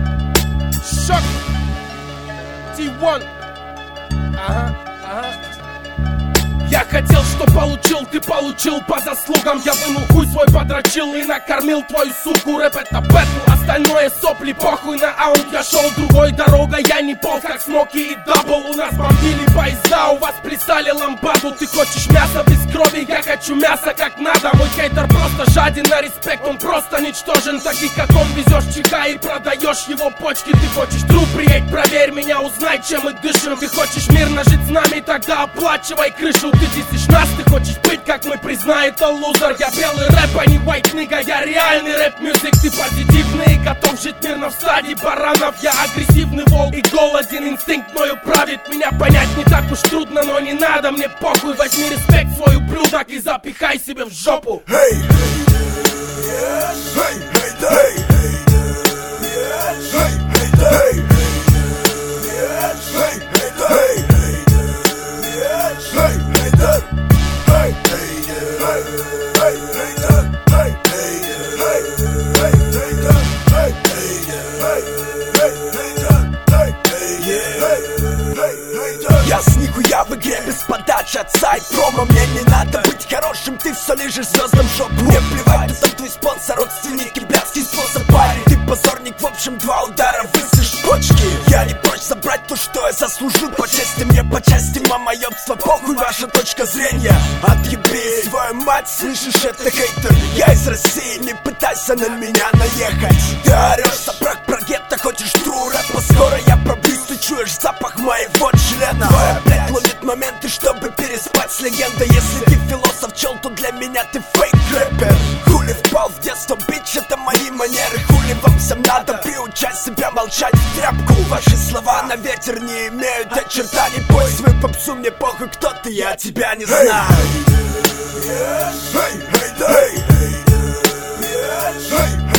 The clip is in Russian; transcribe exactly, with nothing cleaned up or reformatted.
Шок ти один. Ага, ага. Я хотел, что получил, ты получил по заслугам. Я вынул хуй свой, подрочил и накормил твою суку. Рэп это бэтл, остальное сопли, похуй на аут. Я шел другой дорогой, я не пол, как Смоки и Дабл. У нас бомбили поезда, у вас пристали ламбаду. Ты хочешь мясо без крови, я хочу мясо как надо. Мой хейтер просто жаден на респект, он просто ничтожен. Таких как он везешь чиха и продаешь его почки. Ты хочешь труп, приедь, проверь меня, узнай, чем мы дышим. Ты хочешь мирно жить с нами, тогда оплачивай крышу. Ты десишь нас, ты хочешь быть как мы, признай, это лузер. Я белый рэп, а не white nigga, я реальный рэп-мюзик. Ты позитивный, готов жить мирно в стаде баранов. Я агрессивный волк и голоден, инстинкт мною правит. Меня понять не так уж трудно, но не надо, мне похуй. Возьми респект свой ублюдок и запихай себе в жопу. Hey, hey, hey, hey, я с нихуя в игре без подачи от сайт-промо. Мне не надо быть хорошим, ты все лежишь звездам в жопу. Мне плевать, кто там твой спонсор, родственники, блядский способ парень. Ты позорник, в общем, два удара высышь почки. Я не прочь забрать то, что я заслужил по чести. Мне по части, мама, ёбство, похуй ваша точка зрения. Отъеби свою мать, слышишь, это хейтер. Я из России, не пытайся на меня наехать. Ты орешь, собрак про гетто, хочешь тру рэпа. Скоро я пробьюсь, ты чуешь запах моего члена. Твоя блядь ловит моменты, чтобы переспать с легендой. Если ты философ, чел, то для меня ты фейк-рэпер. Хули впал в детство, бич, это мои манеры. Хули вам всем надо приучать себя молчать в тряпку. Ваши слова на ветер не имеют очертаний. Пой свою попсу, мне похуй, кто ты, я тебя не знаю. Hey, hey, hey, hey, hey, hey, hey.